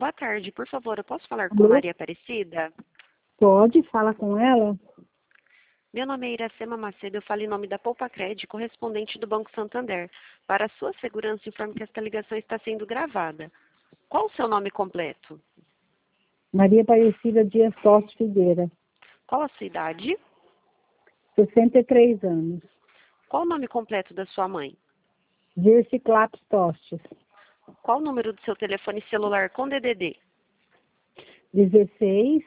Boa tarde, por favor, eu posso falar com Alô? Maria Aparecida? Pode, fala com ela. Meu nome é Iracema Macedo, eu falo em nome da Poupa-Cred, correspondente do Banco Santander. Para sua segurança, informo que esta ligação está sendo gravada. Qual o seu nome completo? Maria Aparecida Dias Tostes Figueira, Qual a sua idade? 63 anos. Qual o nome completo da sua mãe? Dirce Clapes Tostes, Qual o número do seu telefone celular com DDD? 16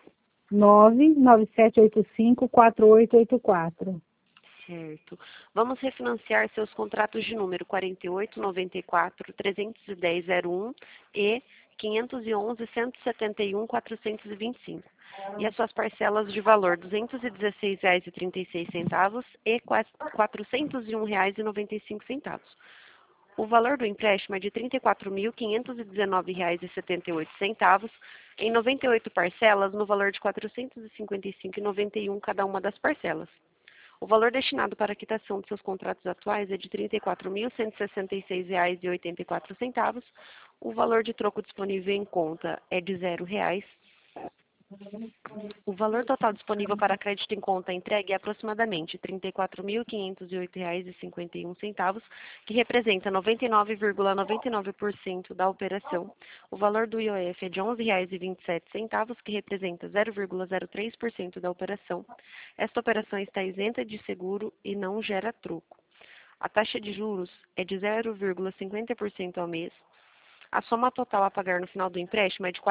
99785 4884. Certo. Vamos refinanciar seus contratos de número 48, 94, 310, 01 e 511, 171, 425. E as suas parcelas de valor R$ 216,36 e R$ 401,95. O valor do empréstimo é de R$ 34.519,78 em 98 parcelas no valor de R$ 455,91 cada uma das parcelas. O valor destinado para a quitação de seus contratos atuais é de R$ 34.166,84. O valor de troco disponível em conta é de R$ 0. O valor total disponível para crédito em conta entregue é aproximadamente R$ 34.508,51, que representa 99,99% da operação. O valor do IOF é de R$ 11,27, que representa 0,03% da operação. Esta operação está isenta de seguro e não gera troco. A taxa de juros é de 0,50% ao mês. A soma total a pagar no final do empréstimo é de R$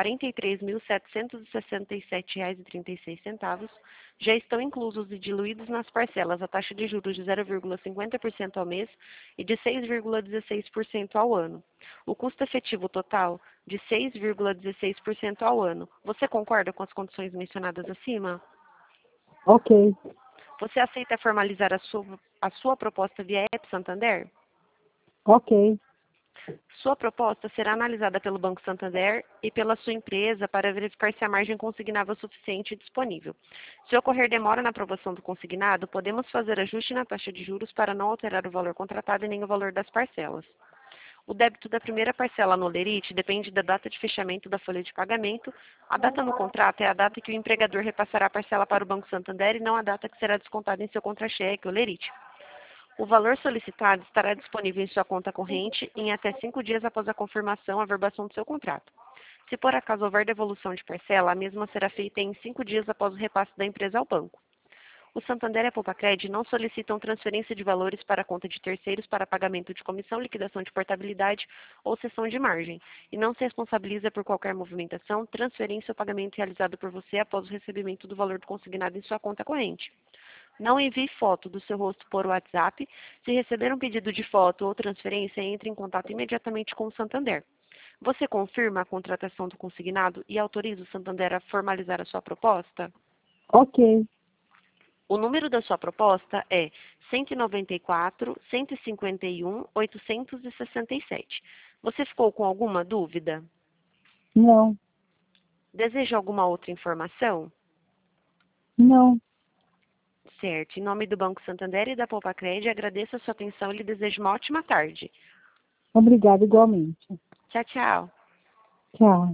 43.767,36. Já estão inclusos e diluídos nas parcelas a taxa de juros de 0,50% ao mês e de 6,16% ao ano. O custo efetivo total de 6,16% ao ano. Você concorda com as condições mencionadas acima? Ok, Você aceita formalizar a sua proposta via App Santander? ok, Sua proposta será analisada pelo Banco Santander e pela sua empresa para verificar se a margem consignável é suficiente e disponível. Se ocorrer demora na aprovação do consignado, podemos fazer ajuste na taxa de juros para não alterar o valor contratado e nem o valor das parcelas. O débito da primeira parcela no Olerite depende da data de fechamento da folha de pagamento. A data no contrato é a data que o empregador repassará a parcela para o Banco Santander e não a data que será descontada em seu contra-cheque, Olerite. O valor solicitado estará disponível em sua conta corrente em até 5 dias após a confirmação, averbação do seu contrato. Se por acaso houver devolução de parcela, a mesma será feita em 5 dias após o repasse da empresa ao banco. O Santander e a Poupa-Cred não solicitam transferência de valores para a conta de terceiros para pagamento de comissão, liquidação de portabilidade ou cessão de margem, e não se responsabiliza por qualquer movimentação, transferência ou pagamento realizado por você após o recebimento do valor consignado em sua conta corrente. Não envie foto do seu rosto por WhatsApp. Se receber um pedido de foto ou transferência, entre em contato imediatamente com o Santander. Você confirma a contratação do consignado e autoriza o Santander a formalizar a sua proposta? ok. O número da sua proposta é 194 151 867. Você ficou com alguma dúvida? Não, Deseja alguma outra informação? não. Certo. Em nome do Banco Santander e da Poupa-Cred, agradeço a sua atenção e lhe desejo uma ótima tarde. Obrigada igualmente. Tchau, tchau. Tchau.